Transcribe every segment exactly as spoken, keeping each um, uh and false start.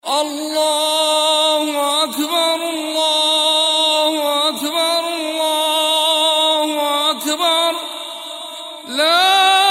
الله أكبر الله أكبر الله أكبر لا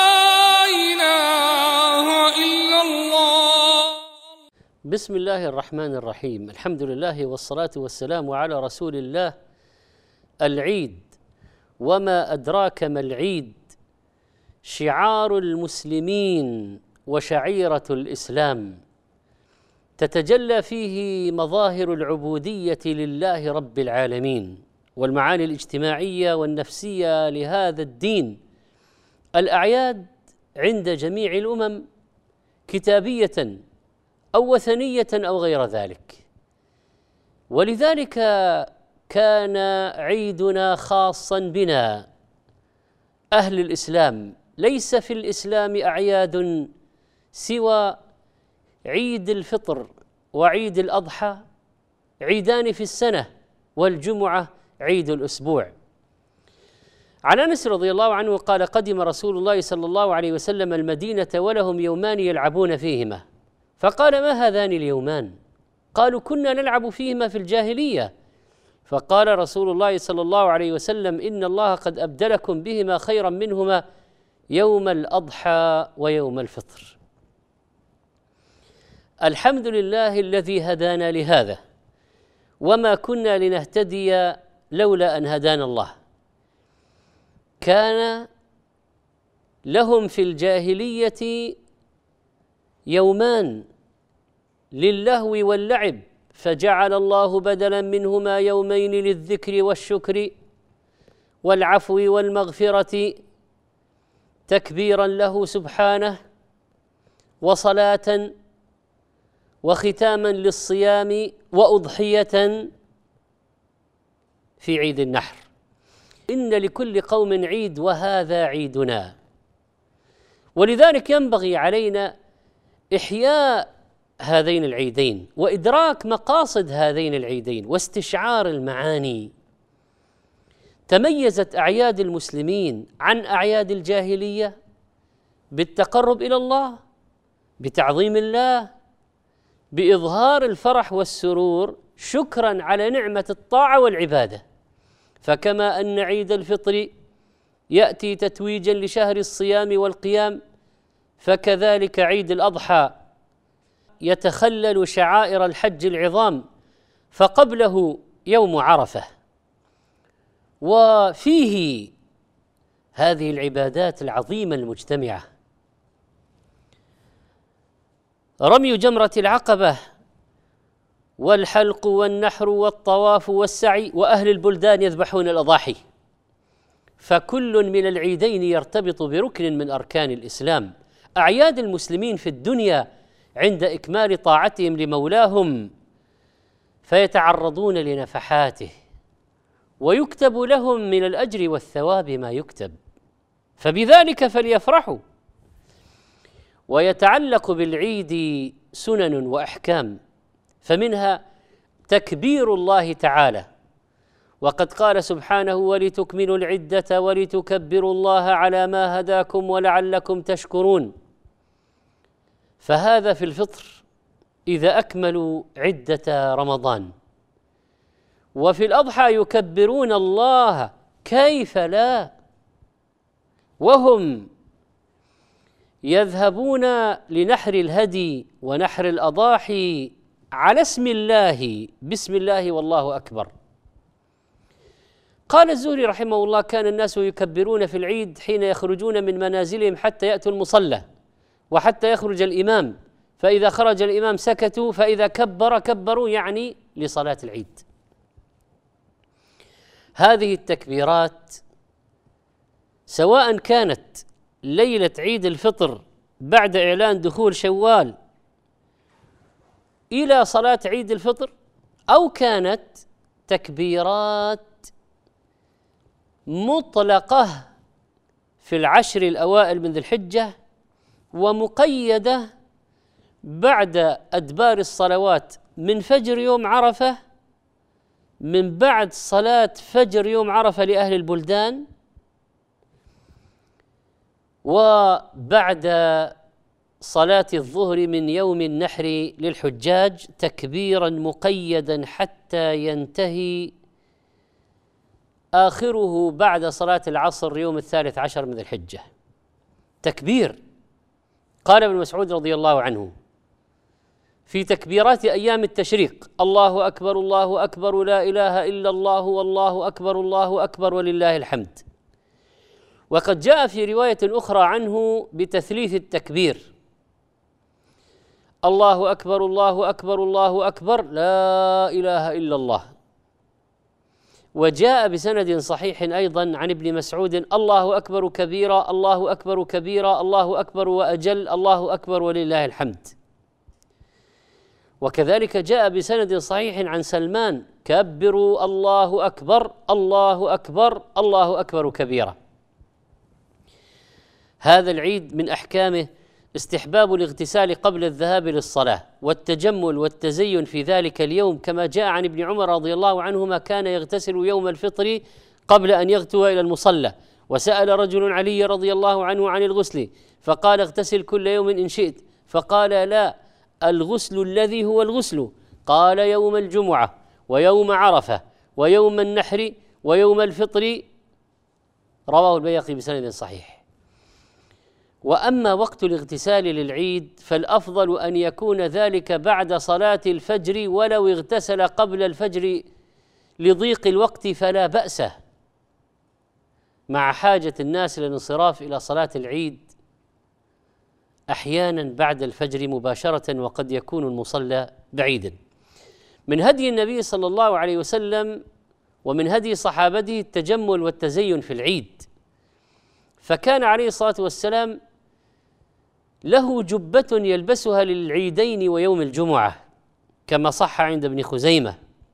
إله إلا الله. بسم الله الرحمن الرحيم. الحمد لله والصلاة والسلام على رسول الله. العيد وما أدراك ما العيد، شعار المسلمين وشعيرة الإسلام، تتجلى فيه مظاهر العبودية لله رب العالمين والمعاني الاجتماعية والنفسية لهذا الدين. الأعياد عند جميع الأمم كتابية أو وثنية أو غير ذلك، ولذلك كان عيدنا خاصا بنا أهل الإسلام. ليس في الإسلام أعياد سوى عيد الفطر وعيد الأضحى، عيدان في السنة، والجمعة عيد الأسبوع. عن أنس رضي الله عنه قال: قدم رسول الله صلى الله عليه وسلم المدينة ولهم يومان يلعبون فيهما، فقال: ما هذان اليومان؟ قالوا: كنا نلعب فيهما في الجاهلية. فقال رسول الله صلى الله عليه وسلم: إن الله قد أبدلكم بهما خيرا منهما يوم الأضحى ويوم الفطر. الحمد لله الذي هدانا لهذا، وما كنا لنهتدي لولا أن هدانا الله. كان لهم في الجاهلية يومان للهو واللعب، فجعل الله بدلا منهما يومين للذكر والشكر والعفو والمغفرة، تكبيرا له سبحانه وصلاة وختاما للصيام وأضحية في عيد النحر. إن لكل قوم عيد وهذا عيدنا، ولذلك ينبغي علينا إحياء هذين العيدين وإدراك مقاصد هذين العيدين واستشعار المعاني. تميزت أعياد المسلمين عن أعياد الجاهلية بالتقرب إلى الله، بتعظيم الله، بإظهار الفرح والسرور شكرا على نعمة الطاعة والعبادة. فكما أن عيد الفطر يأتي تتويجا لشهر الصيام والقيام، فكذلك عيد الأضحى يتخلل شعائر الحج العظام، فقبله يوم عرفة، وفيه هذه العبادات العظيمة المجتمعة: رمي جمرة العقبة والحلق والنحر والطواف والسعي، وأهل البلدان يذبحون الأضاحي. فكل من العيدين يرتبط بركن من أركان الإسلام. أعياد المسلمين في الدنيا عند إكمال طاعتهم لمولاهم فيتعرضون لنفحاته، ويكتب لهم من الأجر والثواب ما يكتب، فبذلك فليفرحوا. ويتعلق بالعيد سنن وأحكام، فمنها تكبير الله تعالى، وقد قال سبحانه: ولتكملوا العدة ولتكبروا الله على ما هداكم ولعلكم تشكرون. فهذا في الفطر إذا أكملوا عدة رمضان. وفي الأضحى يكبرون الله، كيف لا، وهم يذهبون لنحر الهدي ونحر الأضاحي على اسم الله، بسم الله والله أكبر. قال الزهري رحمه الله: كان الناس يكبرون في العيد حين يخرجون من منازلهم حتى يأتوا المصلى وحتى يخرج الإمام، فإذا خرج الإمام سكتوا، فإذا كبر كبروا، يعني لصلاة العيد. هذه التكبيرات سواء كانت ليلة عيد الفطر بعد إعلان دخول شوال إلى صلاة عيد الفطر، أو كانت تكبيرات مطلقة في العشر الأوائل من ذي الحجة، ومقيدة بعد أدبار الصلوات من فجر يوم عرفة، من بعد صلاة فجر يوم عرفة لأهل البلدان، وبعد صلاة الظهر من يوم النحر للحجاج تكبيرا مقيدا حتى ينتهي آخره بعد صلاة العصر يوم الثالث عشر من ذي الحجة. تكبير. قال ابن مسعود رضي الله عنه في تكبيرات أيام التشريق: الله أكبر الله أكبر لا إله إلا الله والله أكبر الله أكبر ولله الحمد. وقد جاء في رواية أخرى عنه بتثليث التكبير: الله أكبر الله أكبر الله أكبر لا إله إلا الله. وجاء بسند صحيح أيضا عن ابن مسعود: الله أكبر كبيرا الله أكبر كبيرا الله أكبر وأجل الله أكبر ولله الحمد. وكذلك جاء بسند صحيح عن سلمان: كبروا الله أكبر الله أكبر الله أكبر كبيرا. هذا العيد من أحكامه استحباب الاغتسال قبل الذهاب للصلاة والتجمل والتزين في ذلك اليوم، كما جاء عن ابن عمر رضي الله عنهما كان يغتسل يوم الفطر قبل أن يغدو إلى المصلى. وسأل رجل علي رضي الله عنه عن الغسل فقال: اغتسل كل يوم إن شئت. فقال: لا، الغسل الذي هو الغسل. قال: يوم الجمعة ويوم عرفة ويوم النحر ويوم الفطر. رواه البيهقي بسند صحيح. وأما وقت الاغتسال للعيد فالأفضل أن يكون ذلك بعد صلاة الفجر، ولو اغتسل قبل الفجر لضيق الوقت فلا بأس، مع حاجة الناس للانصراف إلى صلاة العيد أحيانا بعد الفجر مباشرة، وقد يكون المصلى بعيدا. من هدي النبي صلى الله عليه وسلم ومن هدي صحابته التجمل والتزين في العيد، فكان عليه الصلاة والسلام له جبة يلبسها للعيدين ويوم الجمعة كما صح عند ابن خزيمة.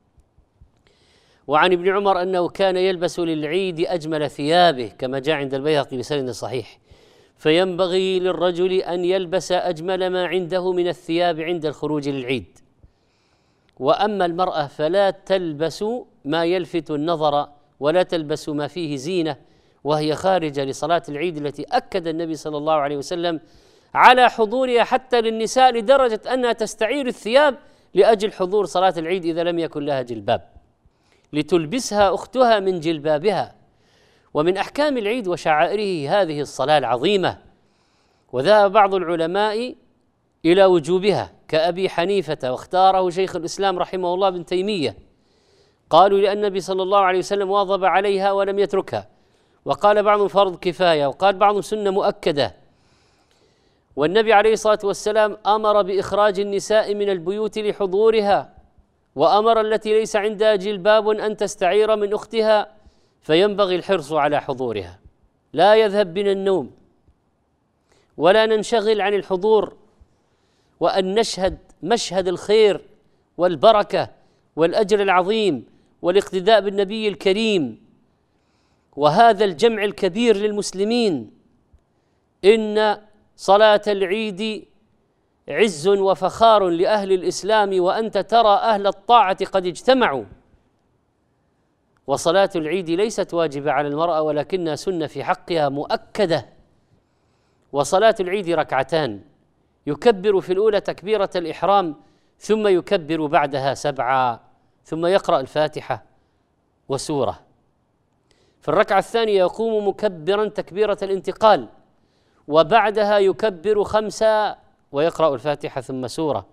وعن ابن عمر أنه كان يلبس للعيد أجمل ثيابه كما جاء عند البيهقي بسند صحيح. فينبغي للرجل أن يلبس أجمل ما عنده من الثياب عند الخروج للعيد. وأما المرأة فلا تلبس ما يلفت النظر ولا تلبس ما فيه زينة وهي خارجة لصلاة العيد، التي أكد النبي صلى الله عليه وسلم على حضورها حتى للنساء، لدرجة أنها تستعير الثياب لأجل حضور صلاة العيد إذا لم يكن لها جلباب، لتلبسها أختها من جلبابها. ومن أحكام العيد وشعائره هذه الصلاة العظيمة، وذهب بعض العلماء إلى وجوبها كأبي حنيفة، واختاره شيخ الإسلام رحمه الله ابن تيمية. قالوا لأن النبي صلى الله عليه وسلم واظب عليها ولم يتركها، وقال بعضهم فرض كفاية، وقال بعضهم سنة مؤكدة. والنبي عليه الصلاة والسلام أمر بإخراج النساء من البيوت لحضورها، وأمر التي ليس عندها جلباب أن تستعير من أختها، فينبغي الحرص على حضورها، لا يذهب بنا النوم ولا ننشغل عن الحضور، وأن نشهد مشهد الخير والبركة والأجر العظيم والاقتداء بالنبي الكريم وهذا الجمع الكبير للمسلمين. إن صلاة العيد عز وفخار لأهل الإسلام، وأنت ترى أهل الطاعة قد اجتمعوا. وصلاة العيد ليست واجبة على المرأة ولكنها سنة في حقها مؤكدة. وصلاة العيد ركعتان، يكبر في الأولى تكبيرة الإحرام ثم يكبر بعدها سبعا، ثم يقرأ الفاتحة وسورة. في الركعة الثانية يقوم مكبرا تكبيرة الانتقال، وبعدها يكبر خمسا ويقرأ الفاتحة ثم سورة.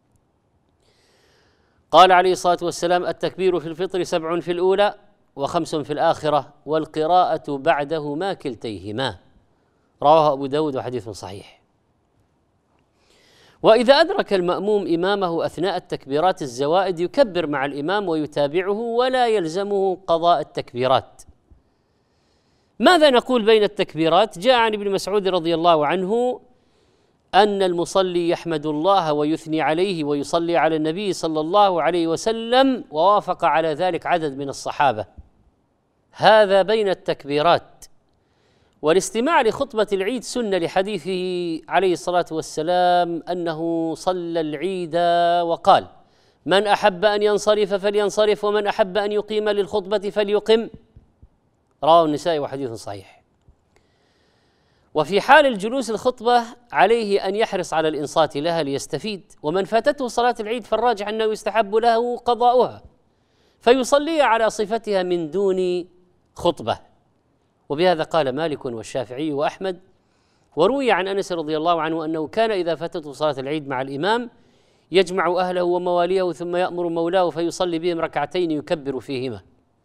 قال عليه الصلاة والسلام: التكبير في الفطر سبع في الأولى وخمس في الآخرة، والقراءة بعدهما كلتيهما. رواه أبو داود وحديث صحيح. وإذا أدرك المأموم إمامه أثناء التكبيرات الزوائد يكبر مع الإمام ويتابعه ولا يلزمه قضاء التكبيرات. ماذا نقول بين التكبيرات؟ جاء عن ابن مسعود رضي الله عنه أن المصلي يحمد الله ويثني عليه ويصلي على النبي صلى الله عليه وسلم، ووافق على ذلك عدد من الصحابة. هذا بين التكبيرات. والاستماع لخطبة العيد سنة لحديثه عليه الصلاة والسلام أنه صلى العيد وقال: من أحب أن ينصرف فلينصرف، ومن أحب أن يقيم للخطبة فليقم. رواه النسائي وحديث صحيح. وفي حال الجلوس الخطبة عليه أن يحرص على الإنصات لها ليستفيد، ومن فاتته صلاة العيد فالراجح أنه يستحب له قضاؤها فيصلي على صفتها من دون خطبة. وبهذا قال مالك والشافعي وأحمد. وروي عن أنس رضي الله عنه أنه كان إذا فاتته صلاة العيد مع الإمام يجمع أهله ومواليه ثم يأمر مولاه فيصلي بهم ركعتين يكبر فيهما.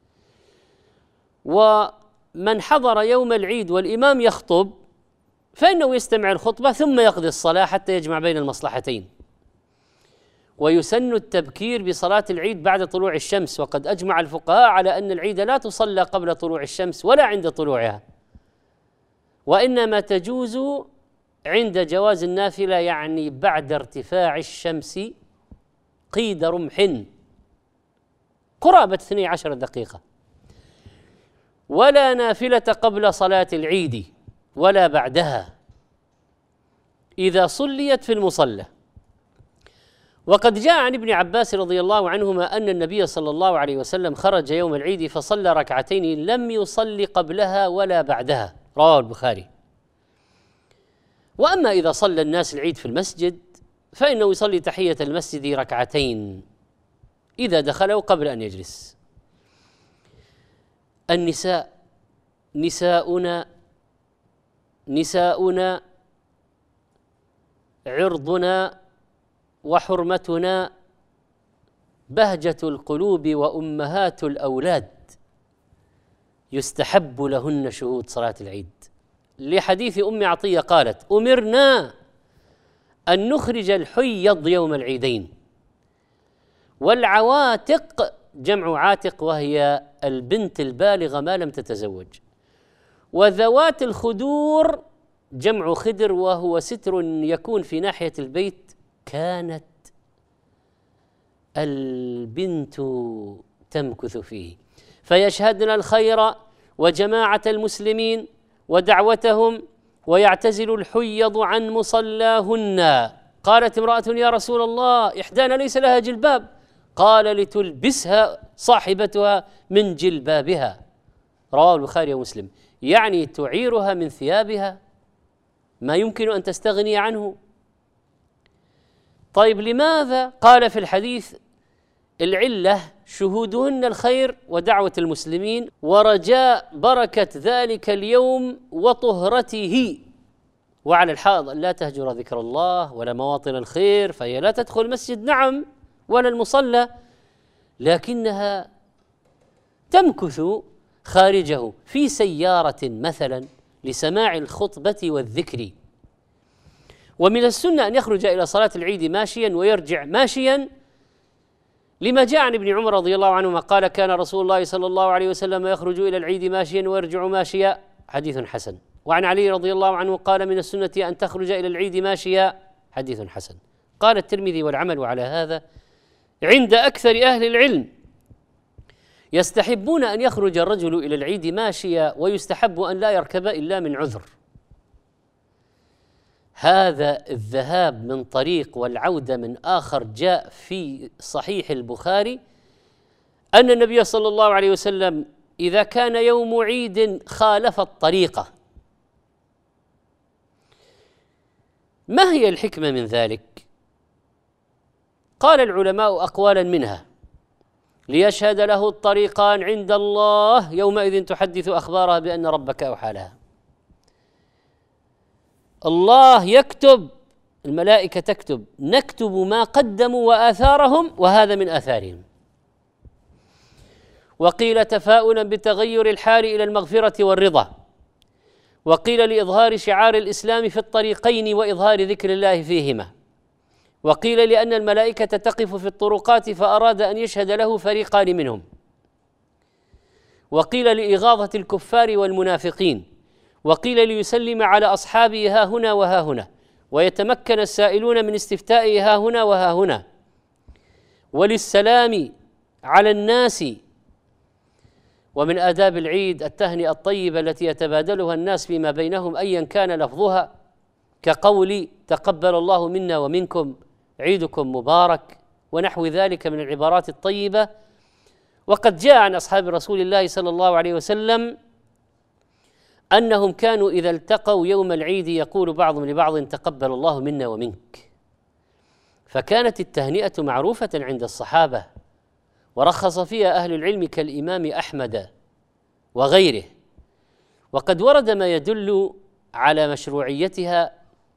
ومن حضر يوم العيد والإمام يخطب فإنه يستمع الخطبة ثم يقضي الصلاة حتى يجمع بين المصلحتين. ويسن التبكير بصلاة العيد بعد طلوع الشمس، وقد أجمع الفقهاء على أن العيد لا تصلى قبل طلوع الشمس ولا عند طلوعها، وإنما تجوز عند جواز النافلة، يعني بعد ارتفاع الشمس قيد رمح قرابة اثنتي عشرة دقيقة، ولا نافلة قبل صلاة العيد ولا بعدها إذا صليت في المصلى. وقد جاء عن ابن عباس رضي الله عنهما أن النبي صلى الله عليه وسلم خرج يوم العيد فصلى ركعتين لم يصلي قبلها ولا بعدها، رواه البخاري. وأما إذا صلى الناس العيد في المسجد فإنه يصلي تحية المسجد ركعتين إذا دخلوا قبل أن يجلس. النساء نساؤنا نساؤنا عرضنا وحرمتنا بهجة القلوب وأمهات الأولاد، يستحب لهن شهود صلاة العيد، لحديث أم عطية قالت: أمرنا أن نخرج الحيض يوم العيدين، والعواتق جمع عاتق وهي البنت البالغة ما لم تتزوج، وذوات الخدور جمع خدر وهو ستر يكون في ناحية البيت كانت البنت تمكث فيه، فيشهدن الخير وجماعة المسلمين ودعوتهم ويعتزل الحيض عن مصلاهن. قالت امرأة: يا رسول الله، إحدانا ليس لها جلباب. قال: لتلبسها صاحبتها من جلبابها، رواه البخاري ومسلم، يعني تعيرها من ثيابها ما يمكن أن تستغني عنه. طيب لماذا؟ قال في الحديث: العلة شهودهن الخير ودعوة المسلمين ورجاء بركة ذلك اليوم وطهرته. وعلى الحائض أن لا تهجر ذكر الله ولا مواطن الخير، فهي لا تدخل المسجد نعم ولا المصلى، لكنها تمكث خارجه في سيارة مثلا لسماع الخطبة والذكر. ومن السنة أن يخرج إلى صلاة العيد ماشيا ويرجع ماشيا، لما جاء عن ابن عمر رضي الله عنهما قال: كان رسول الله صلى الله عليه وسلم يخرج إلى العيد ماشيا ويرجع ماشيا، حديث حسن. وعن علي رضي الله عنه قال: من السنة أن تخرج إلى العيد ماشيا، حديث حسن. قال الترمذي: والعمل على هذا عند أكثر أهل العلم، يستحبون أن يخرج الرجل إلى العيد ماشيا، ويستحب أن لا يركب إلا من عذر. هذا الذهاب من طريق والعودة من آخر جاء في صحيح البخاري أن النبي صلى الله عليه وسلم إذا كان يوم عيد خالف الطريقة. ما هي الحكمة من ذلك؟ قال العلماء أقوالا منها: ليشهد له الطريقان عند الله يومئذ تحدث أخبارها بأن ربك أوحى لها. الله يكتب، الملائكة تكتب، نكتب ما قدموا وآثارهم، وهذا من آثارهم. وقيل تفاؤلا بتغير الحال إلى المغفرة والرضا، وقيل لإظهار شعار الإسلام في الطريقين وإظهار ذكر الله فيهما، وقيل لأن الملائكة تقف في الطرقات فأراد أن يشهد له فريقان منهم، وقيل لإغاظة الكفار والمنافقين، وقيل ليسلم على أصحابه ها هنا وها هنا، ويتمكن السائلون من استفتائه ها هنا وها هنا، وللسلام على الناس. ومن آداب العيد التهنئة الطيبة التي يتبادلها الناس فيما بينهم أيا كان لفظها، كقول تقبل الله منا ومنكم، عيدكم مبارك، ونحو ذلك من العبارات الطيبة. وقد جاء عن أصحاب رسول الله صلى الله عليه وسلم أنهم كانوا إذا التقوا يوم العيد يقول بعضهم لبعض تقبل الله منا ومنك. فكانت التهنئة معروفة عند الصحابة، ورخص فيها أهل العلم كالإمام أحمد وغيره، وقد ورد ما يدل على مشروعيتها.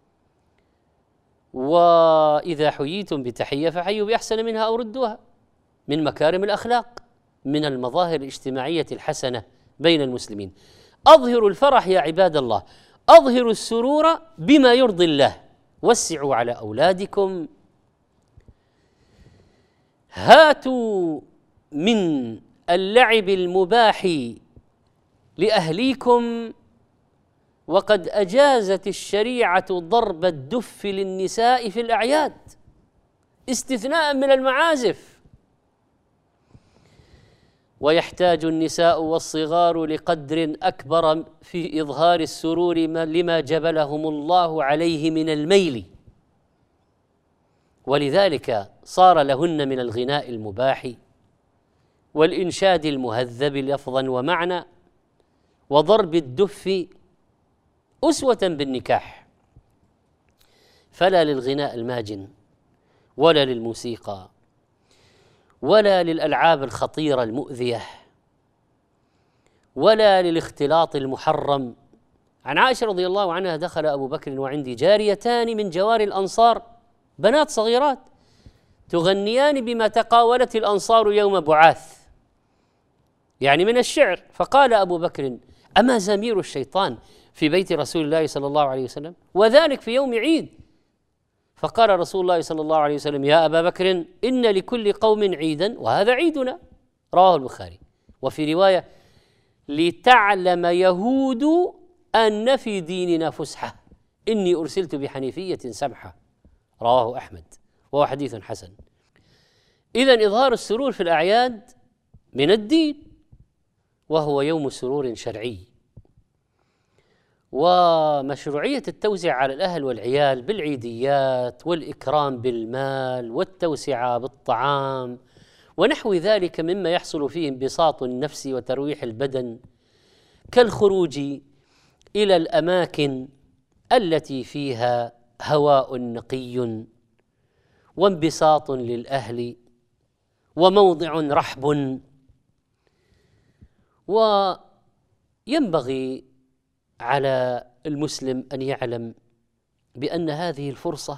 وإذا حييتم بتحية فحيوا بأحسن منها أو ردوها، من مكارم الأخلاق، من المظاهر الاجتماعية الحسنة بين المسلمين. أظهروا الفرح يا عباد الله، أظهروا السرور بما يرضي الله، وسعوا على أولادكم، هاتوا من اللعب المباح لأهليكم. وقد أجازت الشريعة ضرب الدف للنساء في الأعياد استثناء من المعازف، ويحتاج النساء والصغار لقدر أكبر في إظهار السرور لما جبلهم الله عليه من الميل، ولذلك صار لهن من الغناء المباح والإنشاد المهذب لفظا ومعنى وضرب الدف أسوة بالنكاح، فلا للغناء الماجن ولا للموسيقى ولا للألعاب الخطيرة المؤذية ولا للاختلاط المحرم. عن عائشة رضي الله عنها دخل أبو بكر وعندي جاريتان من جواري الأنصار، بنات صغيرات تغنيان بما تقاولت الأنصار يوم بعاث، يعني من الشعر. فقال أبو بكر: أما زمير الشيطان في بيت رسول الله صلى الله عليه وسلم، وذلك في يوم عيد؟ فقال رسول الله صلى الله عليه وسلم: يا أبا بكر، إن لكل قوم عيدا وهذا عيدنا. رواه البخاري. وفي رواية: لتعلم يهود أن في ديننا فسحة، إني أرسلت بحنيفية سمحة. رواه أحمد وهو حديث حسن. إذن إظهار السرور في الأعياد من الدين، وهو يوم سرور شرعي. ومشروعية التوزيع على الأهل والعيال بالعيديات والإكرام بالمال والتوسعة بالطعام ونحو ذلك مما يحصل فيه انبساط النفس وترويح البدن، كالخروج إلى الأماكن التي فيها هواء نقي وانبساط للأهل وموضع رحب. وينبغي على المسلم أن يعلم بأن هذه الفرصة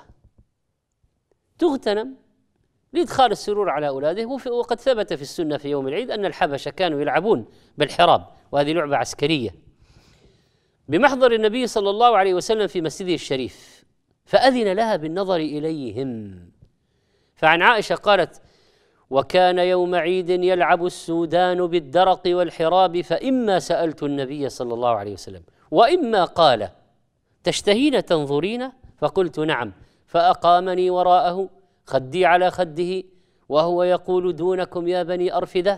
تغتنم لإدخال السرور على أولاده. وقد ثبت في السنة في يوم العيد أن الحبشة كانوا يلعبون بالحراب، وهذه لعبة عسكرية، بمحضر النبي صلى الله عليه وسلم في مسجده الشريف، فأذن لها بالنظر إليهم. فعن عائشة قالت: وكان يوم عيد يلعب السودان بالدرق والحراب، فإما سألت النبي صلى الله عليه وسلم وإما قال: تشتهين تنظرين؟ فقلت: نعم. فأقامني وراءه خدي على خده وهو يقول: دونكم يا بني أرفدة،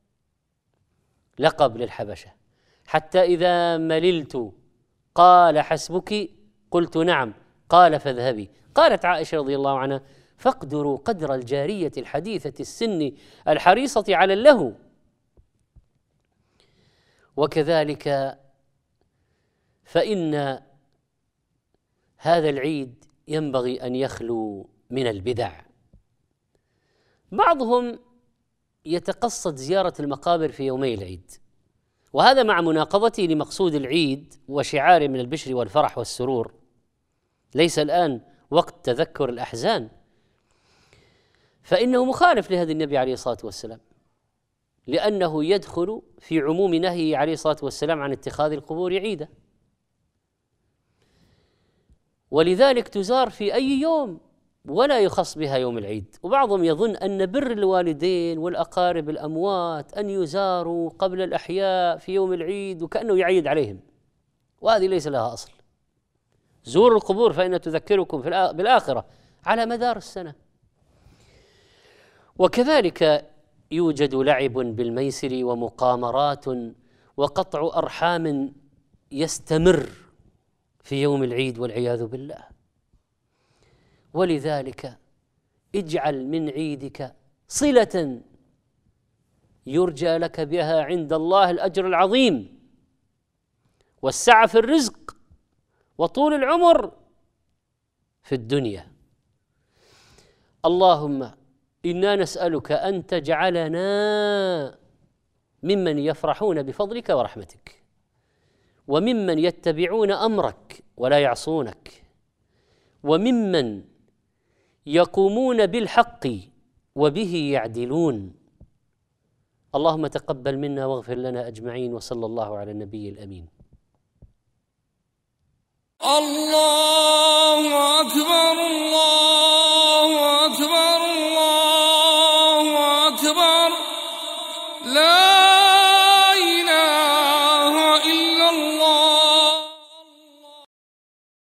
لقب للحبشة، حتى إذا مللت قال: حسبك؟ قلت: نعم. قال: فاذهبي. قالت عائشة رضي الله عنها: فاقدروا قدر الجارية الحديثة السن الحريصة على اللهو. وكذلك فإن هذا العيد ينبغي أن يخلو من البدع. بعضهم يتقصد زيارة المقابر في يومي العيد، وهذا مع مناقضته لمقصود العيد وشعاره من البشر والفرح والسرور. ليس الآن وقت تذكر الأحزان، فإنه مخالف لهدي النبي عليه الصلاة والسلام، لأنه يدخل في عموم نهيه عليه الصلاة والسلام عن اتخاذ القبور عيدا، ولذلك تزار في أي يوم ولا يخص بها يوم العيد. وبعضهم يظن أن بر الوالدين والأقارب الأموات أن يزاروا قبل الأحياء في يوم العيد وكأنه يعيد عليهم، وهذه ليس لها أصل. زوروا القبور فإن تذكركم بالآخرة على مدار السنة. وكذلك يوجد لعب بالميسر ومقامرات وقطع أرحام يستمر في يوم العيد والعياذ بالله. ولذلك اجعل من عيدك صلة يرجى لك بها عند الله الأجر العظيم، والسعة في الرزق وطول العمر في الدنيا. اللهم إنا نسألك أن تجعلنا ممن يفرحون بفضلك ورحمتك، وممن يتبعون أمرك ولا يعصونك، وممن يقومون بالحق وبه يعدلون. اللهم تقبل منا واغفر لنا أجمعين، وصلى الله على النبي الأمين. الله أكبر الله أكبر.